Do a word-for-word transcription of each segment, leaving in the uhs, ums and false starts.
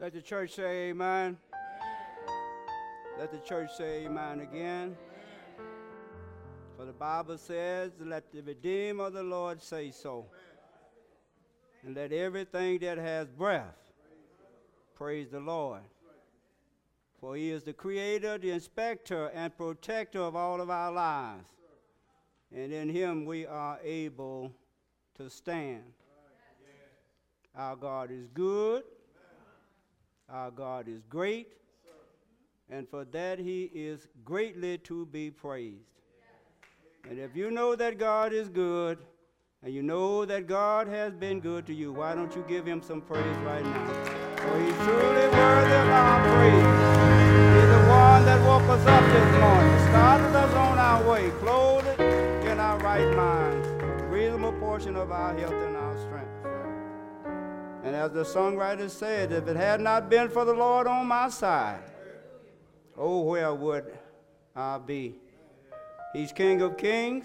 Let the church say amen. Let the church say amen again. For the Bible says, let the Redeemer of the Lord say so. And let everything that has breath praise the Lord. For he is the creator, the inspector, and protector of all of our lives. And in him we are able to stand. Our God is good. Our God is great. And for that he is greatly to be praised. And if you know that God is good, and you know that God has been good to you, why don't you give him some praise right now? For he's truly worthy of our praise. He's the one that woke us up this morning, started us on our way, clothed in our right minds, a reasonable portion of our health and our strength. And as the songwriter said, if it had not been for the Lord on my side, oh, where would I be? He's King of kings.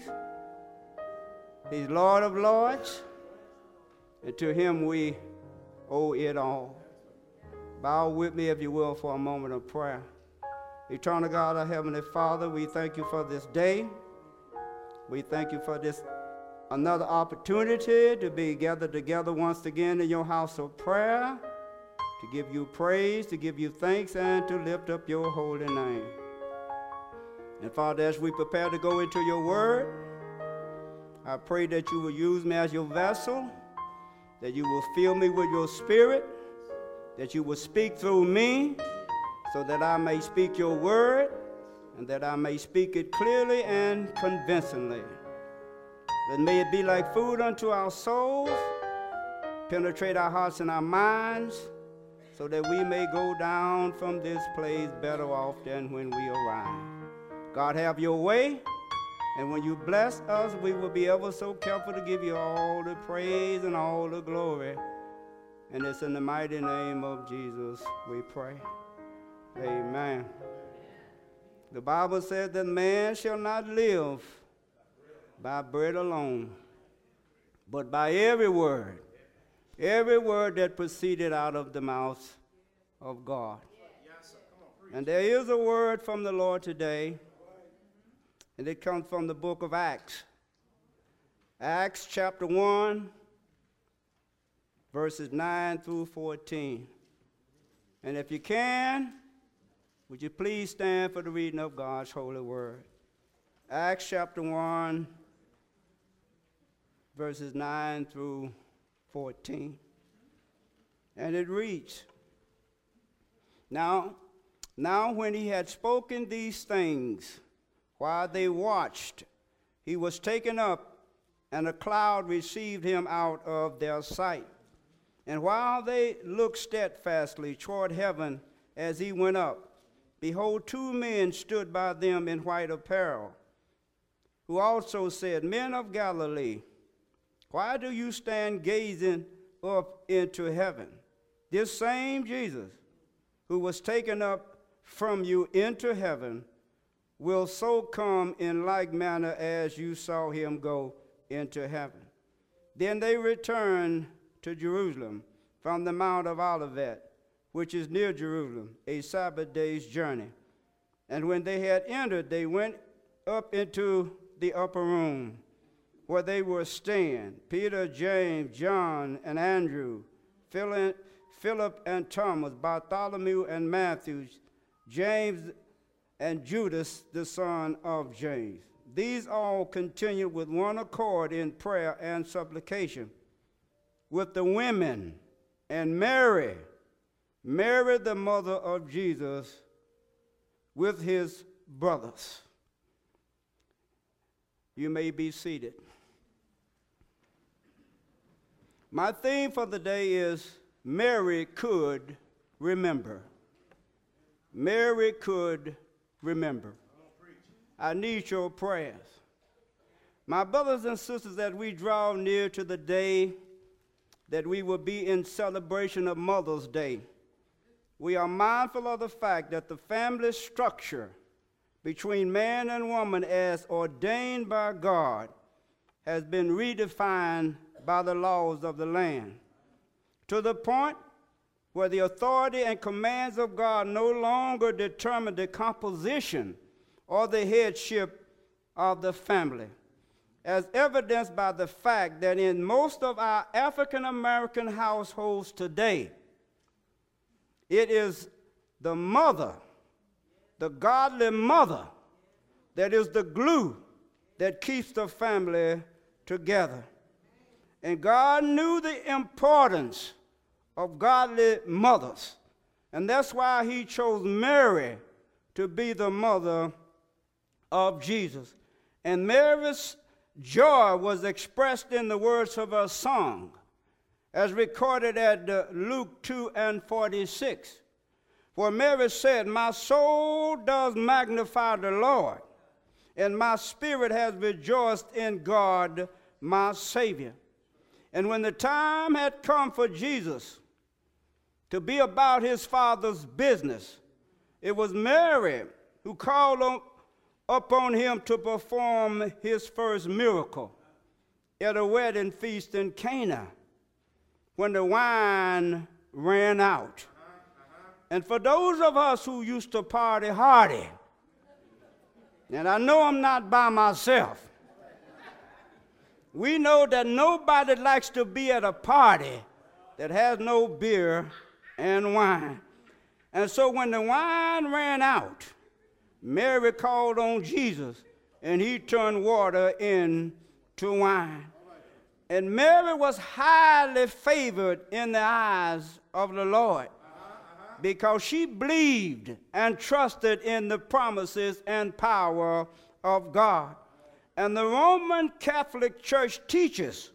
He's Lord of lords. And to him we owe it all. Bow with me, if you will, for a moment of prayer. Eternal God, our Heavenly Father, we thank you for this day. We thank you for this another opportunity to be gathered together once again in your house of prayer, to give you praise, to give you thanks, and to lift up your holy name. And Father, as we prepare to go into your word, I pray that you will use me as your vessel, that you will fill me with your spirit, that you will speak through me, so that I may speak your word, and that I may speak it clearly and convincingly. That may it be like food unto our souls, penetrate our hearts and our minds, so that we may go down from this place better off than when we arrived. God, have your way, and when you bless us, we will be ever so careful to give you all the praise and all the glory. And it's in the mighty name of Jesus we pray. Amen. The Bible says that man shall not live by bread alone, but by every word, every word that proceeded out of the mouth of God. And there is a word from the Lord today, and it comes from the book of Acts. Acts chapter one, verses nine through fourteen. And if you can, would you please stand for the reading of God's holy word? Acts chapter one, verses nine through fourteen. And it reads, Now, now when he had spoken these things, while they watched, he was taken up, and a cloud received him out of their sight. And while they looked steadfastly toward heaven as he went up, behold, two men stood by them in white apparel, who also said, Men of Galilee, why do you stand gazing up into heaven? This same Jesus, who was taken up from you into heaven, will so come in like manner as you saw him go into heaven. Then they returned to Jerusalem from the Mount of Olivet, which is near Jerusalem, a Sabbath day's journey. And when they had entered, they went up into the upper room, where they were staying, Peter, James, John, and Andrew, Philip and Thomas, Bartholomew and Matthew, James and Judas, the son of James. These all continued with one accord in prayer and supplication with the women and Mary, Mary the mother of Jesus, with his brothers. You may be seated. My theme for the day is Mary could remember. Mary could remember. I need your prayers. My brothers and sisters, as we draw near to the day that we will be in celebration of Mother's Day, we are mindful of the fact that the family structure between man and woman as ordained by God has been redefined by the laws of the land, to the point where the authority and commands of God no longer determine the composition or the headship of the family, as evidenced by the fact that in most of our African American households today, it is the mother, the godly mother, that is the glue that keeps the family together. And God knew the importance of godly mothers, and that's why he chose Mary to be the mother of Jesus. And Mary's joy was expressed in the words of her song, as recorded at uh, Luke two and forty-six. For Mary said, "My soul does magnify the Lord, and my spirit has rejoiced in God my Savior." And when the time had come for Jesus to be about his Father's business, it was Mary who called on, upon him to perform his first miracle at a wedding feast in Cana, when the wine ran out. And for those of us who used to party hardy, and I know I'm not by myself, we know that nobody likes to be at a party that has no beer and wine. And so when the wine ran out, Mary called on Jesus, and he turned water into wine. And Mary was highly favored in the eyes of the Lord, because she believed and trusted in the promises and power of God. And the Roman Catholic Church teaches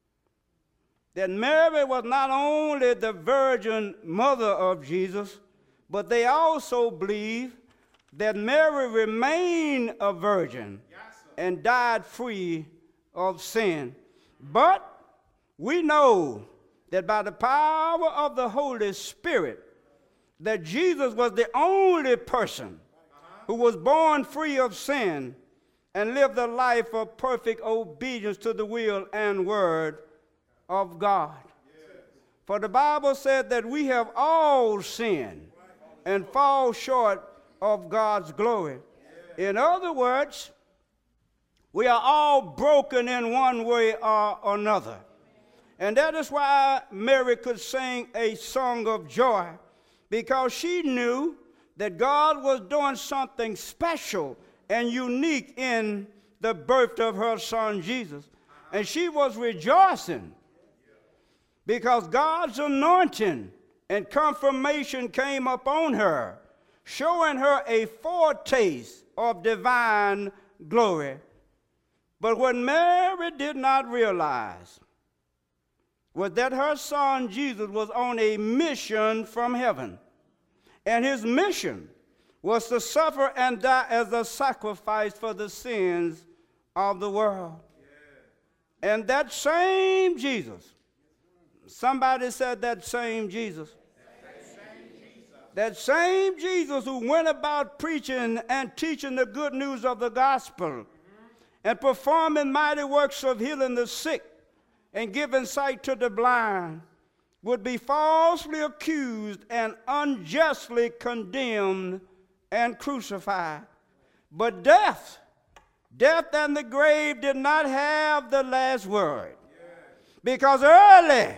that Mary was not only the virgin mother of Jesus, but they also believe that Mary remained a virgin and died free of sin. But we know that by the power of the Holy Spirit, that Jesus was the only person who was born free of sin and lived a life of perfect obedience to the will and word of God. Yes. For the Bible said that we have all sinned and fall short of God's glory. Yes. In other words, we are all broken in one way or another. And that is why Mary could sing a song of joy, because she knew that God was doing something special and unique in the birth of her son Jesus. And she was rejoicing because God's anointing and confirmation came upon her, showing her a foretaste of divine glory. But what Mary did not realize was that her son Jesus was on a mission from heaven. And his mission was to suffer and die as a sacrifice for the sins of the world. Yeah. And that same Jesus, somebody said that same Jesus, that same Jesus, that same Jesus who went about preaching and teaching the good news of the gospel, mm-hmm. and performing mighty works of healing the sick and giving sight to the blind, would be falsely accused and unjustly condemned and crucified. But death, death and the grave did not have the last word. Because early,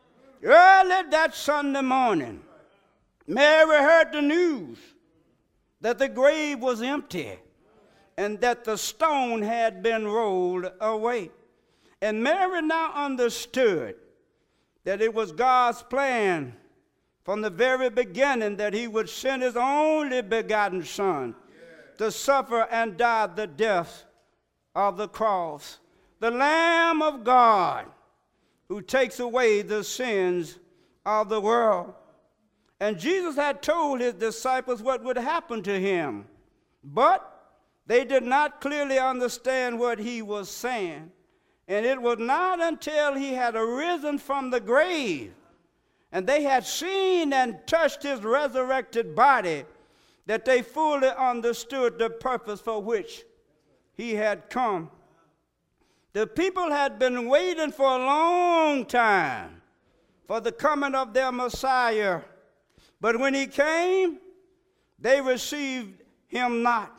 early that Sunday morning, Mary heard the news that the grave was empty and that the stone had been rolled away. And Mary now understood that it was God's plan from the very beginning that he would send his only begotten son, yeah. to suffer and die the death of the cross. The Lamb of God who takes away the sins of the world. And Jesus had told his disciples what would happen to him, but they did not clearly understand what he was saying. And it was not until he had arisen from the grave and they had seen and touched his resurrected body that they fully understood the purpose for which he had come. The people had been waiting for a long time for the coming of their Messiah But when he came, they received him not,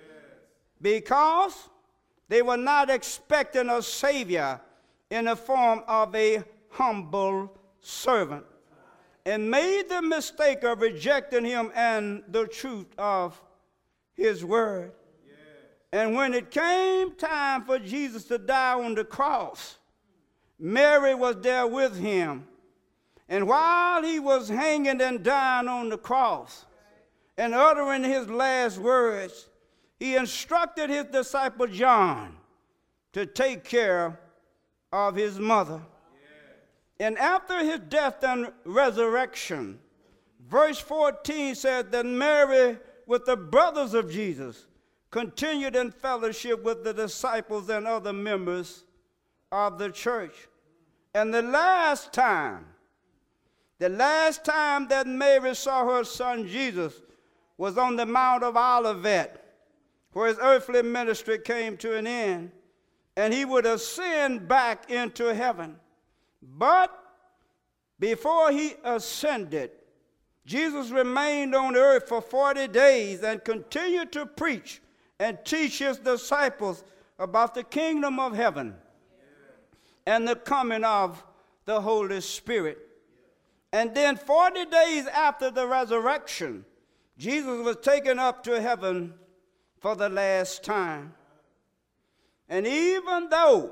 because they were not expecting a Savior in the form of a humble servant, and made the mistake of rejecting him and the truth of his word. And when it came time for Jesus to die on the cross, Mary was there with him. And while he was hanging and dying on the cross and uttering his last words, he instructed his disciple John to take care of his mother. And after his death and resurrection, verse fourteen said that Mary, with the brothers of Jesus, continued in fellowship with the disciples and other members of the church. And the last time, the last time that Mary saw her son Jesus was on the Mount of Olivet, where his earthly ministry came to an end, and he would ascend back into heaven. But before he ascended, Jesus remained on earth for forty days and continued to preach and teach his disciples about the kingdom of heaven and the coming of the Holy Spirit. And then forty days after the resurrection, Jesus was taken up to heaven for the last time. And even though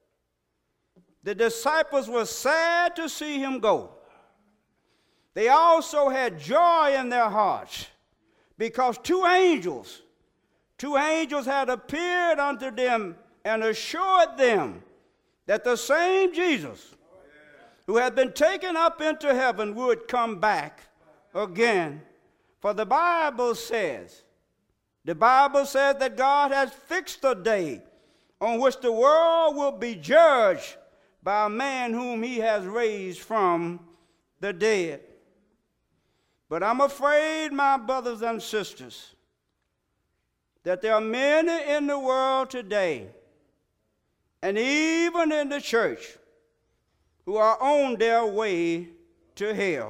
the disciples were sad to see him go, they also had joy in their hearts, because two angels Two angels had appeared unto them and assured them that the same Jesus who had been taken up into heaven would come back again. For the Bible says, the Bible says that God has fixed a day on which the world will be judged by a man whom he has raised from the dead. But I'm afraid, my brothers and sisters, that there are many in the world today, and even in the church, who are on their way to hell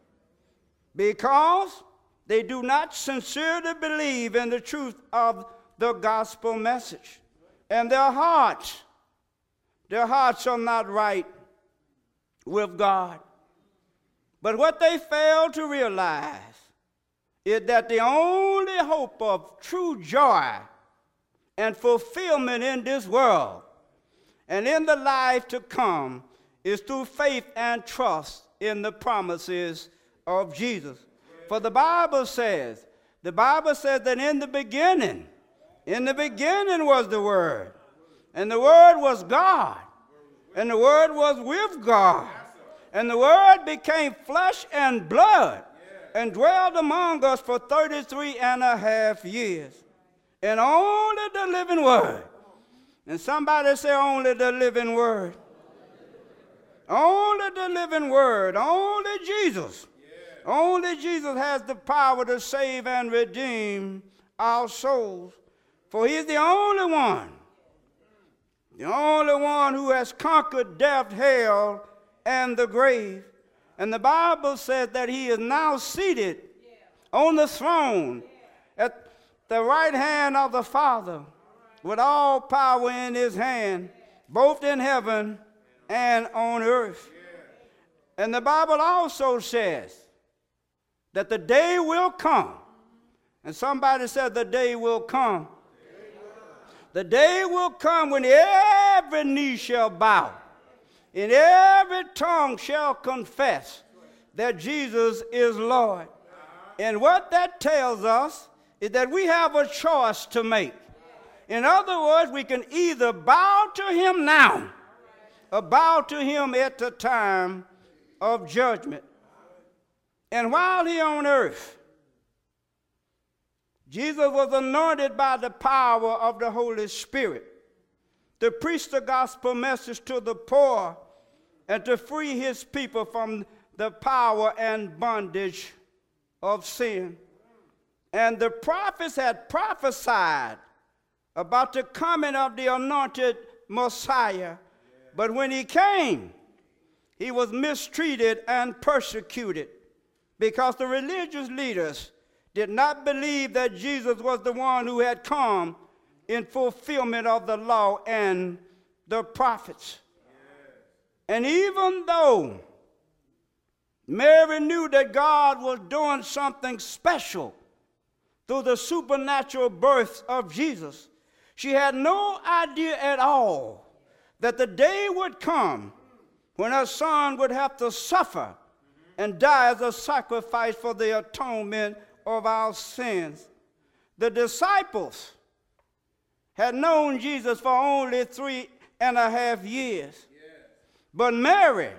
because they do not sincerely believe in the truth of the gospel message. And their hearts, their hearts are not right with God. But what they fail to realize is that the only hope of true joy and fulfillment in this world and in the life to come is through faith and trust in the promises of Jesus. For the Bible says, the Bible says that in the beginning, in the beginning was the Word, and the Word was God, and the Word was with God, and the Word became flesh and blood and dwelled among us for thirty-three and a half years. And only the living Word. And somebody say, only the living Word. Only the living Word. Only Jesus. Only Jesus has the power to save and redeem our souls. For he is the only one, the only one who has conquered death, hell, and the grave. And the Bible says that he is now seated on the throne at the right hand of the Father, with all power in his hand, both in heaven and on earth. And the Bible also says that the day will come, and somebody said the day will come. The day will come when every knee shall bow, and every tongue shall confess that Jesus is Lord. And what that tells us is that we have a choice to make. In other words, we can either bow to him now or bow to him at the time of judgment. And while he on earth, Jesus was anointed by the power of the Holy Spirit to preach the gospel message to the poor and to free his people from the power and bondage of sin. And the prophets had prophesied about the coming of the anointed Messiah. But when he came, he was mistreated and persecuted because the religious leaders did not believe that Jesus was the one who had come in fulfillment of the law and the prophets. And even though Mary knew that God was doing something special through the supernatural birth of Jesus, she had no idea at all that the day would come when her son would have to suffer and die as a sacrifice for the atonement of our sins. The disciples had known Jesus for only three and a half years. Yes. But Mary,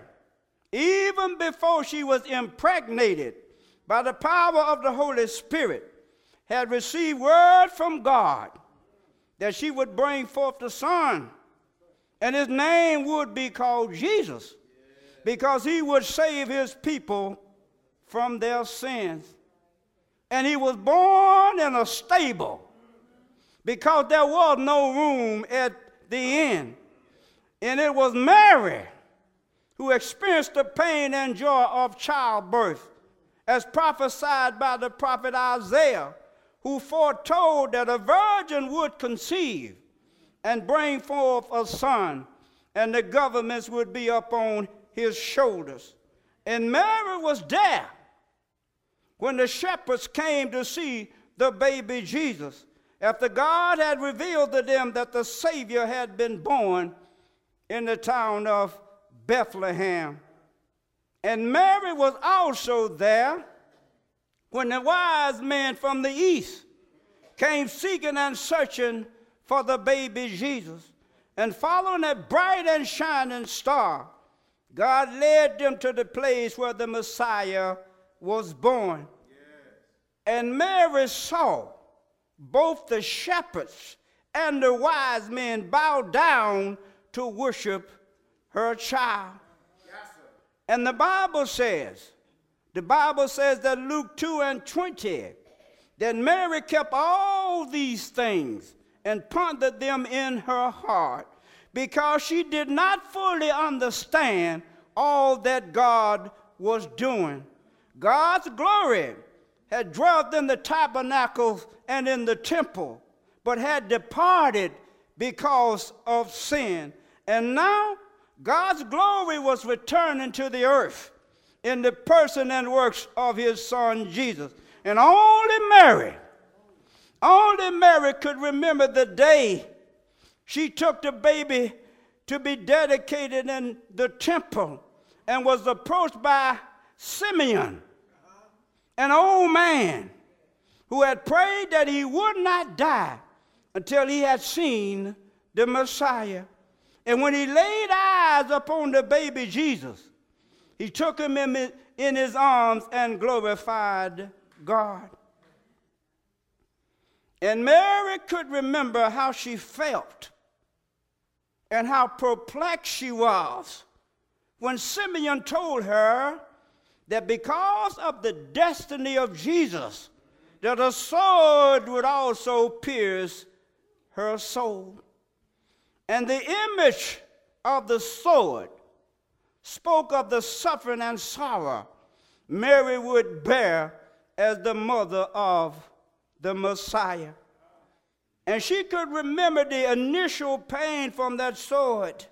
even before she was impregnated by the power of the Holy Spirit, had received word from God that she would bring forth the Son, and his name would be called Jesus, because he would save his people from their sins. And he was born in a stable because there was no room at the inn. And it was Mary who experienced the pain and joy of childbirth, as prophesied by the prophet Isaiah, who foretold that a virgin would conceive and bring forth a son, and the governments would be upon his shoulders. And Mary was there when the shepherds came to see the baby Jesus, after God had revealed to them that the Savior had been born in the town of Bethlehem. And Mary was also there when the wise men from the east came seeking and searching for the baby Jesus. And following a bright and shining star, God led them to the place where the Messiah was born. Yes. And Mary saw both the shepherds and the wise men bow down to worship her child. Yes, and the Bible says, the Bible says that Luke two and twenty, that Mary kept all these things and pondered them in her heart, because she did not fully understand all that God was doing. God's glory had dwelt in the tabernacle and in the temple, but had departed because of sin. And now God's glory was returning to the earth in the person and works of his son Jesus. And only Mary, only Mary could remember the day she took the baby to be dedicated in the temple and was approached by Simeon, an old man who had prayed that he would not die until he had seen the Messiah. And when he laid eyes upon the baby Jesus, he took him in, in his arms and glorified God. And Mary could remember how she felt and how perplexed she was when Simeon told her that because of the destiny of Jesus, that a sword would also pierce her soul. And the image of the sword spoke of the suffering and sorrow Mary would bear as the mother of the Messiah. And she could remember the initial pain from that sword.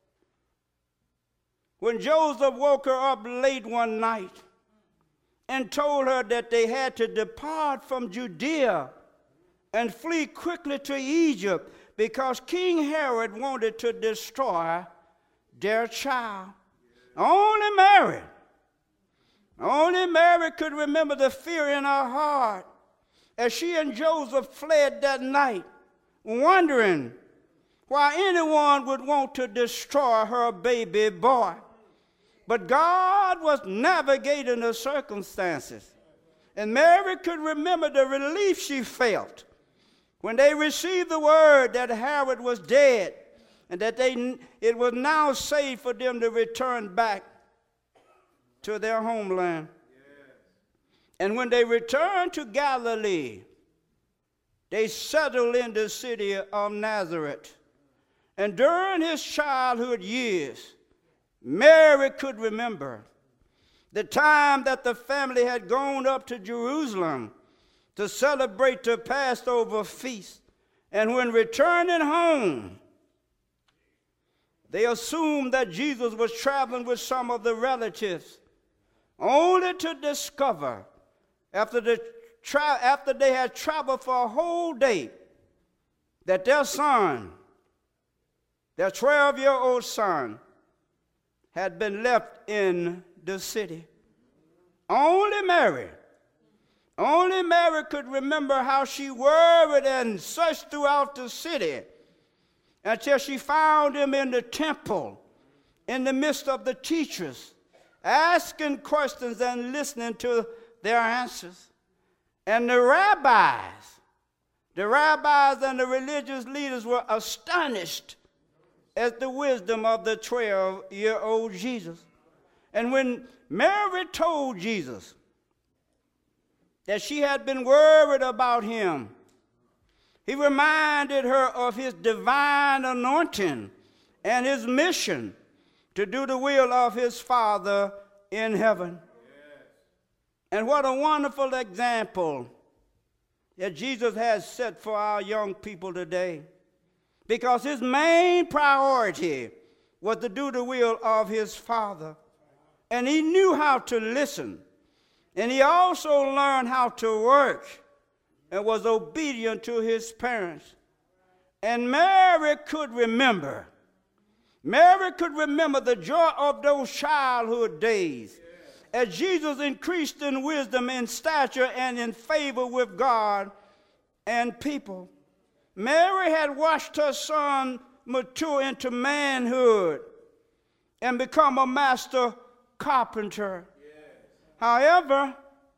When Joseph woke her up late one night and told her that they had to depart from Judea and flee quickly to Egypt because King Herod wanted to destroy their child. Only Mary, only Mary could remember the fear in her heart as she and Joseph fled that night, wondering why anyone would want to destroy her baby boy. But God was navigating the circumstances. And Mary could remember the relief she felt when they received the word that Herod was dead and that they, it was now safe for them to return back to their homeland. Yes. And when they returned to Galilee, they settled in the city of Nazareth. And during his childhood years, Mary could remember the time that the family had gone up to Jerusalem to celebrate the Passover feast. And when returning home, they assumed that Jesus was traveling with some of the relatives, only to discover after, the tra- after they had traveled for a whole day that their son, their twelve-year-old son, had been left in the city. Only Mary, only Mary could remember how she worried and searched throughout the city until she found him in the temple, in the midst of the teachers, asking questions and listening to their answers. And the rabbis, the rabbis and the religious leaders were astonished at the wisdom of the twelve-year-old Jesus. And when Mary told Jesus that she had been worried about him, he reminded her of his divine anointing and his mission to do the will of his Father in heaven. Yes. And what a wonderful example that Jesus has set for our young people today, because his main priority was to do the will of his Father. And he knew how to listen. And he also learned how to work and was obedient to his parents. And Mary could remember. Mary could remember the joy of those childhood days as Jesus increased in wisdom, in stature, and in favor with God and people. Mary had watched her son mature into manhood and become a master carpenter. However,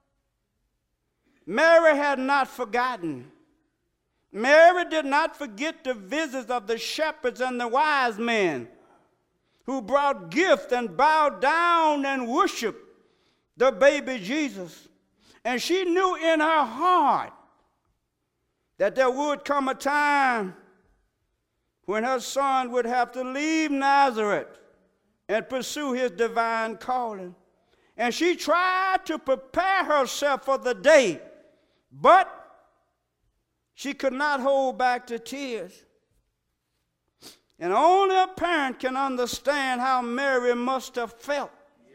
Mary had not forgotten. Mary did not forget the visits of the shepherds and the wise men who brought gifts and bowed down and worshiped the baby Jesus. And she knew in her heart that there would come a time when her son would have to leave Nazareth and pursue his divine calling. And she tried to prepare herself for the day, but she could not hold back the tears. And only a parent can understand how Mary must have felt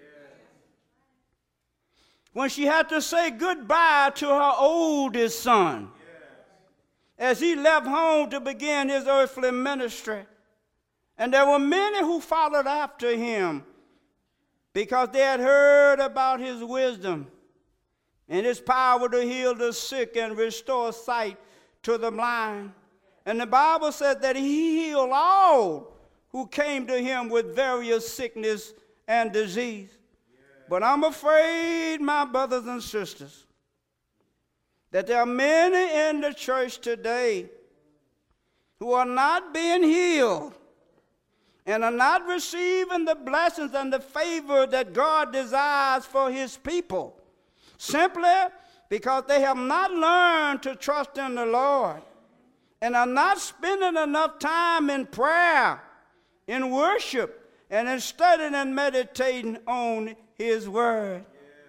when she had to say goodbye to her oldest son as he left home to begin his earthly ministry. And there were many who followed after him because they had heard about his wisdom and his power to heal the sick and restore sight to the blind. And the Bible said that he healed all who came to him with various sickness and disease. But I'm afraid, my brothers and sisters, that there are many in the church today who are not being healed and are not receiving the blessings and the favor that God desires for his people, simply because they have not learned to trust in the Lord and are not spending enough time in prayer, in worship, and in studying and meditating on his word.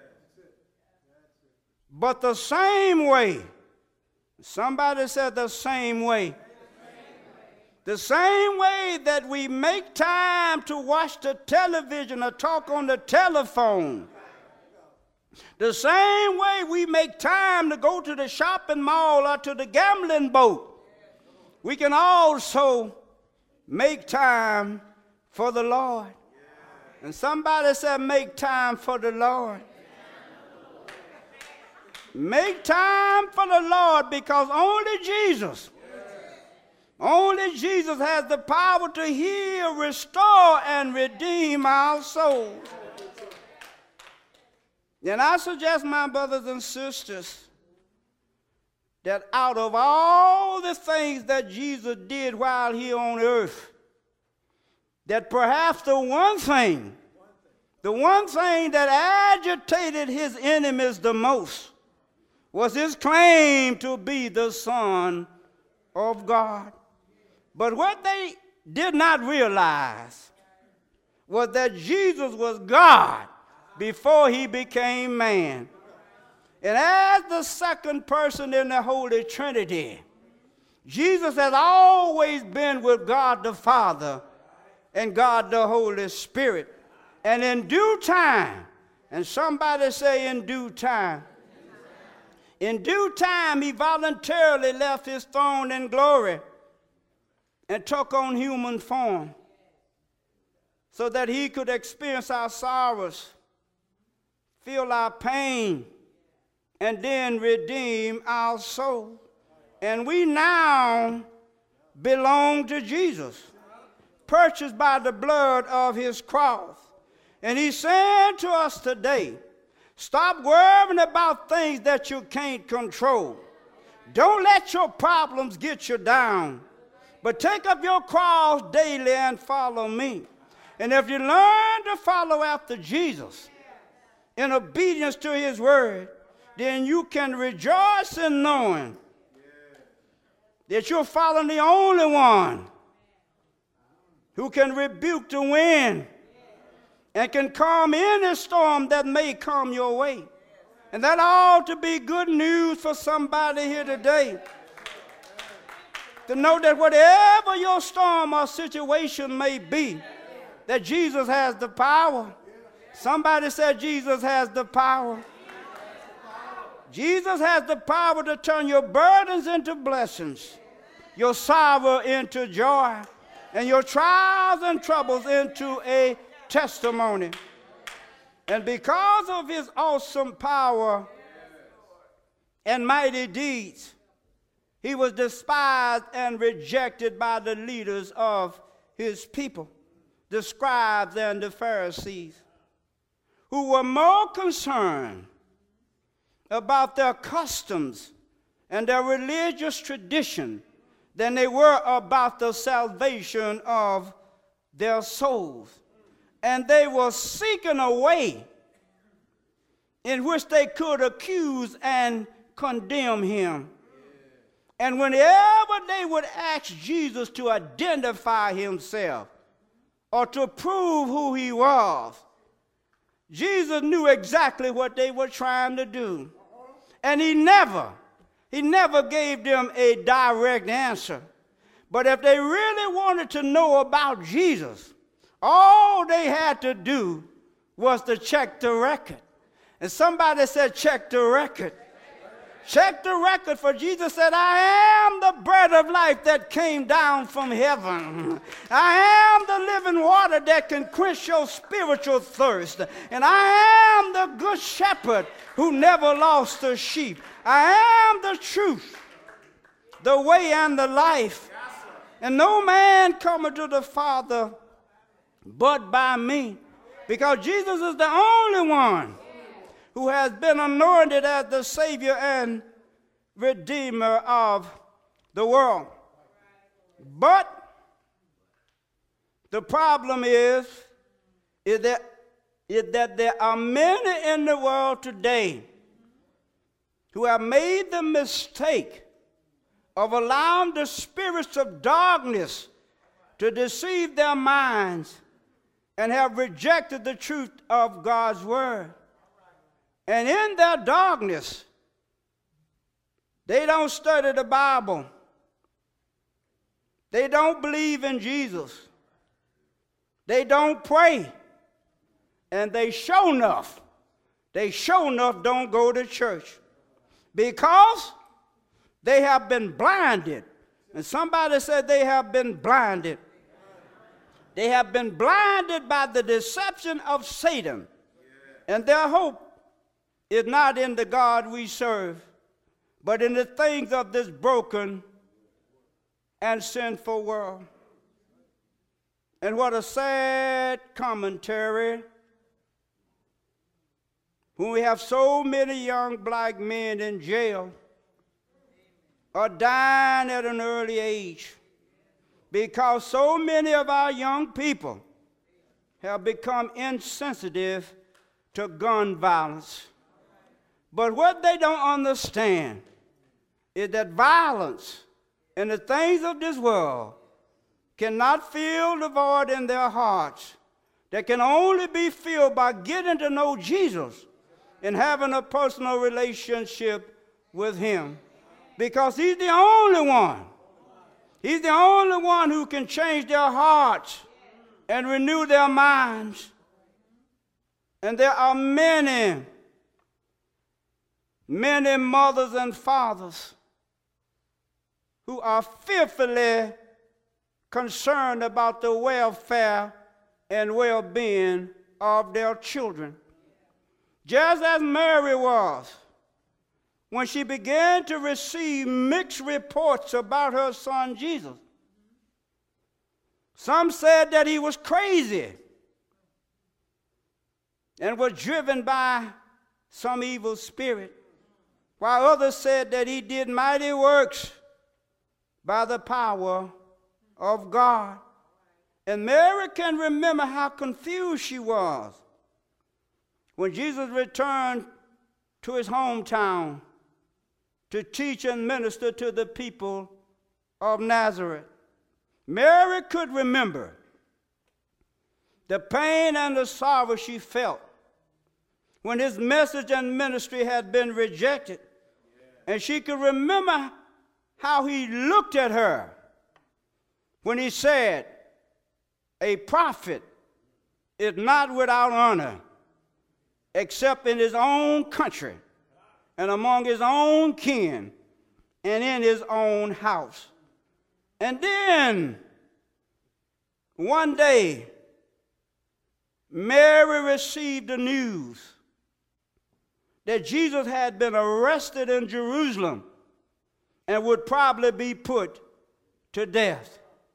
But the same way, somebody said the same way, the same way that we make time to watch the television or talk on the telephone, the same way we make time to go to the shopping mall or to the gambling boat, we can also make time for the Lord. And somebody said, make time for the Lord. Make time for the Lord, because only Jesus, only Jesus has the power to heal, restore, and redeem our souls. And I suggest, my brothers and sisters, that out of all the things that Jesus did while here on earth, that perhaps the one thing, the one thing that agitated his enemies the most was his claim to be the Son of God. But what they did not realize was that Jesus was God before he became man. And as the second person in the Holy Trinity, Jesus has always been with God the Father and God the Holy Spirit. And in due time, and somebody say in due time, in due time he voluntarily left his throne in glory and took on human form so that he could experience our sorrows, feel our pain, and then redeem our soul. And we now belong to Jesus, purchased by the blood of his cross. And he's saying to us today, stop worrying about things that you can't control. Don't let your problems get you down, but take up your cross daily and follow me. And if you learn to follow after Jesus in obedience to his word, then you can rejoice in knowing that you're following the only one who can rebuke the wind and can calm any storm that may come your way. And that ought to be good news for somebody here today. To know that whatever your storm or situation may be, that Jesus has the power. Somebody said Jesus has the power. Jesus has the power to turn your burdens into blessings, your sorrow into joy, and your trials and troubles into a testimony. And because of his awesome power and mighty deeds, he was despised and rejected by the leaders of his people, the scribes and the Pharisees, who were more concerned about their customs and their religious tradition than they were about the salvation of their souls. And they were seeking a way in which they could accuse and condemn him. And whenever they would ask Jesus to identify himself or to prove who he was, Jesus knew exactly what they were trying to do. And he never, he never gave them a direct answer. But if they really wanted to know about Jesus, all they had to do was to check the record. And somebody said, check the record. Check the record, for Jesus said, I am the bread of life that came down from heaven. I am the living water that can quench your spiritual thirst. And I am the good shepherd who never lost a sheep. I am the truth, the way, and the life. And no man cometh to the Father but by me. Because Jesus is the only one who has been anointed as the Savior and Redeemer of the world. But the problem is, is that, is that there are many in the world today who have made the mistake of allowing the spirits of darkness to deceive their minds and have rejected the truth of God's word. And in their darkness, they don't study the Bible. They don't believe in Jesus. They don't pray. And they sure enough, they sure enough don't go to church. Because they have been blinded. And somebody said they have been blinded. They have been blinded by the deception of Satan. And their hope is not in the God we serve, but in the things of this broken and sinful world. And what a sad commentary when we have so many young black men in jail or dying at an early age because so many of our young people have become insensitive to gun violence. But what they don't understand is that violence and the things of this world cannot fill the void in their hearts, that can only be filled by getting to know Jesus and having a personal relationship with him. Because he's the only one. He's the only one who can change their hearts and renew their minds. And there are many, many mothers and fathers who are fearfully concerned about the welfare and well-being of their children. Just as Mary was when she began to receive mixed reports about her son Jesus. Some said that he was crazy and was driven by some evil spirit, while others said that he did mighty works by the power of God. And Mary can remember how confused she was when Jesus returned to his hometown to teach and minister to the people of Nazareth. Mary could remember the pain and the sorrow she felt when his message and ministry had been rejected. And she could remember how he looked at her when he said, "A prophet is not without honor except in his own country and among his own kin and in his own house." And then one day, Mary received the news that Jesus had been arrested in Jerusalem and would probably be put to death.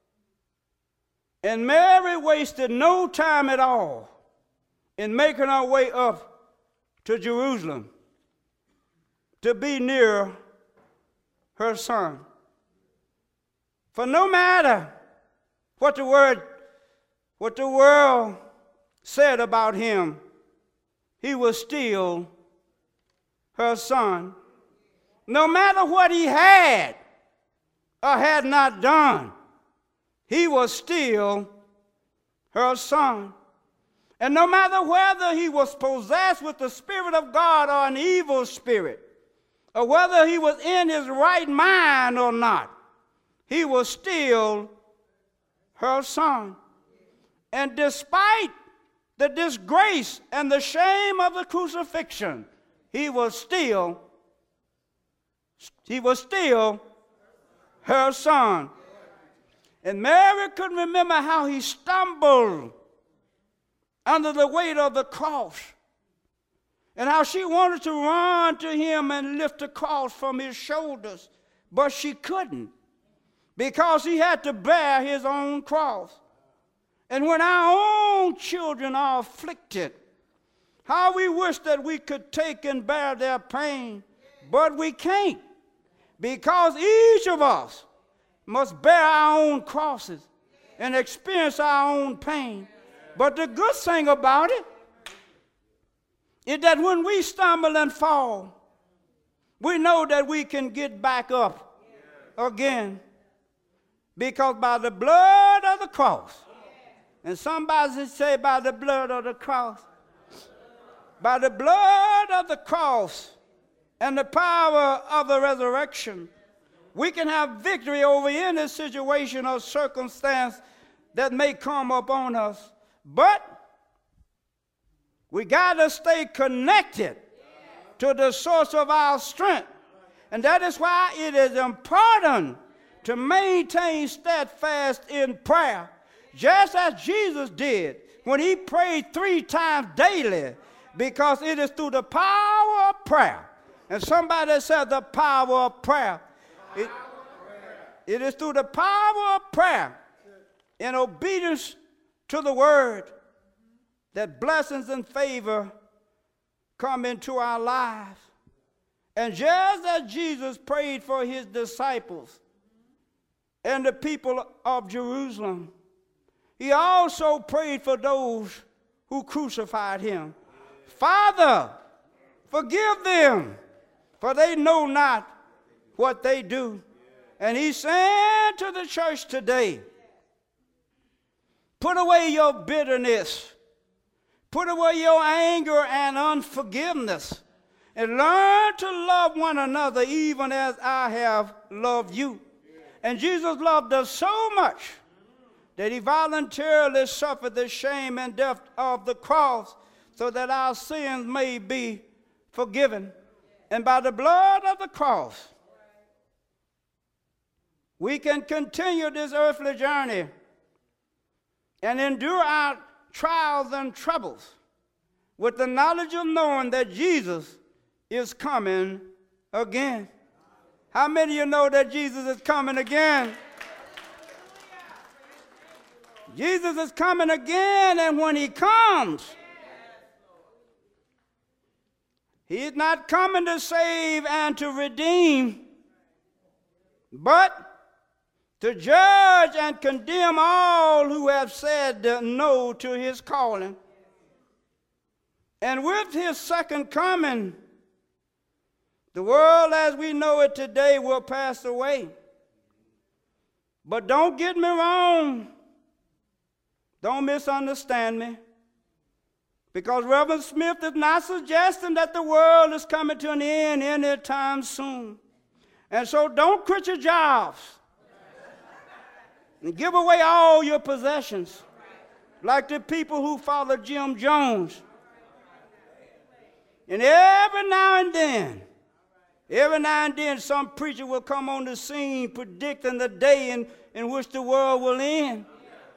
And Mary wasted no time at all in making her way up to Jerusalem to be near her son. For no matter what the word, what the world said about him, he was still her son. No matter what he had or had not done, he was still her son. And no matter whether he was possessed with the Spirit of God or an evil spirit, or whether he was in his right mind or not, he was still her son. And despite the disgrace and the shame of the crucifixion, he was still, he was still her son. And Mary could remember how he stumbled under the weight of the cross, and how she wanted to run to him and lift the cross from his shoulders, but she couldn't, because he had to bear his own cross. And when our own children are afflicted, how we wish that we could take and bear their pain, but we can't, because each of us must bear our own crosses and experience our own pain. But the good thing about it is that when we stumble and fall, we know that we can get back up again, because by the blood of the cross, and somebody say by the blood of the cross, by the blood of the cross and the power of the resurrection, we can have victory over any situation or circumstance that may come upon us. But we got to stay connected to the source of our strength. And that is why it is important to maintain steadfast in prayer, just as Jesus did when he prayed three times daily, because it is through the power of prayer. And somebody said the power of prayer. It, it is through the power of prayer in obedience to the word that blessings and favor come into our lives. And just as Jesus prayed for his disciples and the people of Jerusalem, he also prayed for those who crucified him. Father, forgive them, for they know not what they do. And he's saying to the church today, put away your bitterness Put away your anger and unforgiveness, and learn to love one another even as I have loved you. And Jesus loved us so much that he voluntarily suffered the shame and death of the cross so that our sins may be forgiven. And by the blood of the cross, we can continue this earthly journey and endure our trials and troubles with the knowledge of knowing that Jesus is coming again. How many of you know that Jesus is coming again? Jesus is coming again, and when he comes, he is not coming to save and to redeem, but to judge and condemn all who have said no to his calling. And with his second coming, the world as we know it today will pass away. But don't get me wrong. Don't misunderstand me. Because Reverend Smith is not suggesting that the world is coming to an end anytime soon. And so don't quit your jobs and give away all your possessions like the people who followed Jim Jones. And every now and then, every now and then some preacher will come on the scene predicting the day in, in which the world will end.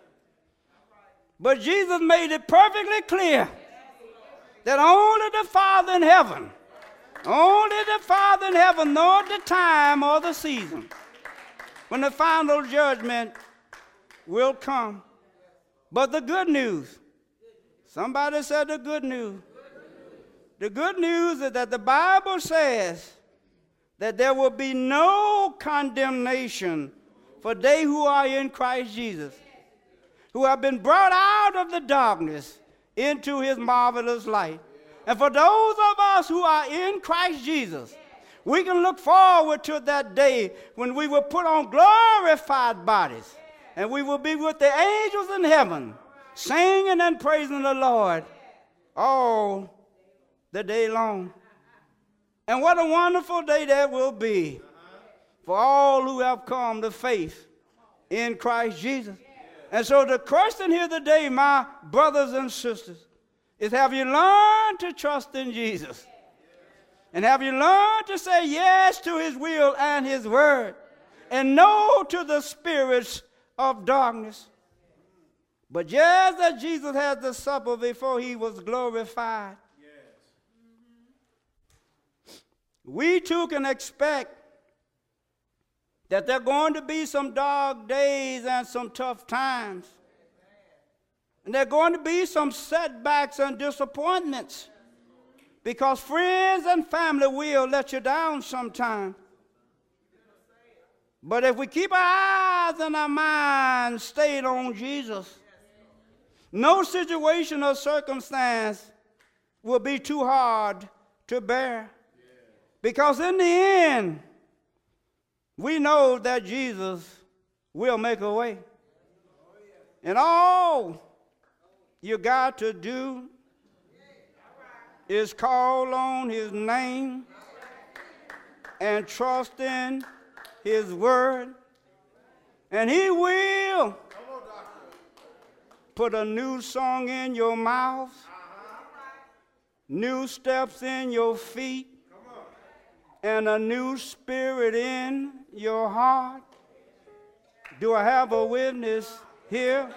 But Jesus made it perfectly clear that only the Father in heaven, only the Father in heaven knows the time or the season when the final judgment will come. But the good news, somebody said the good news. The good news is that the Bible says that there will be no condemnation for they who are in Christ Jesus, who have been brought out of the darkness into his marvelous light. And for those of us who are in Christ Jesus, we can look forward to that day when we will put on glorified bodies and we will be with the angels in heaven, singing and praising the Lord all the day long. And what a wonderful day that will be for all who have come to faith in Christ Jesus. And so the question here today, my brothers and sisters, is have you learned to trust in Jesus? And have you learned to say yes to his will and his word, and no to the spirits of darkness? But just as Jesus had the supper before he was glorified, we too can expect that there are going to be some dark days and some tough times. And there are going to be some setbacks and disappointments, because friends and family will let you down sometime. But if we keep our eyes and our minds stayed on Jesus, no situation or circumstance will be too hard to bear. Because in the end, we know that Jesus will make a way. And all you got to do is call on his name and trust in his word, and he will put a new song in your mouth, new steps in your feet, and a new spirit in your heart. Do I have a witness here?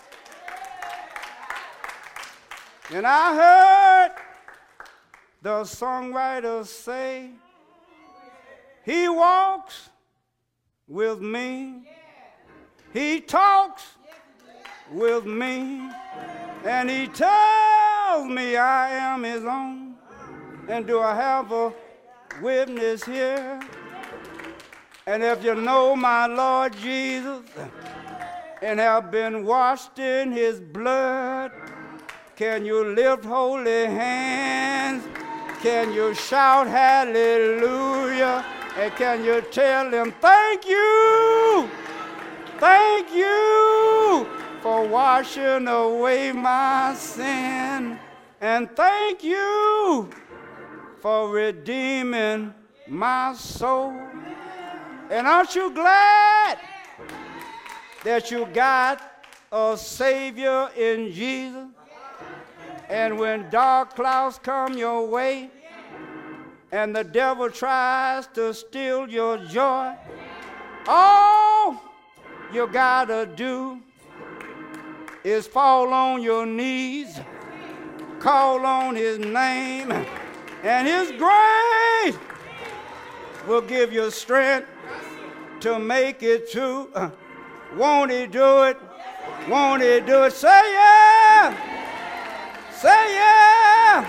And I heard the songwriter say, he walks with me, he talks with me, and he tells me I am his own. And do I have a witness here? And if you know my Lord Jesus and have been washed in his blood, can you lift holy hands? Can you shout hallelujah? And can you tell him thank you? Thank you for washing away my sin. And thank you for redeeming my soul. And aren't you glad that you got a Savior in Jesus? And when dark clouds come your way and the devil tries to steal your joy, all you gotta do is fall on your knees, call on his name, and his grace will give you strength to make it through. Uh, won't he do it? Won't he do it? Say yeah! Say yeah!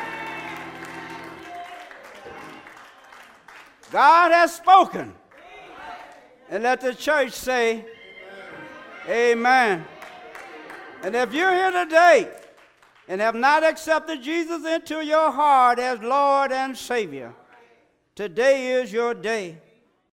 God has spoken. And let the church say, amen. And if you're here today and have not accepted Jesus into your heart as Lord and Savior, today is your day.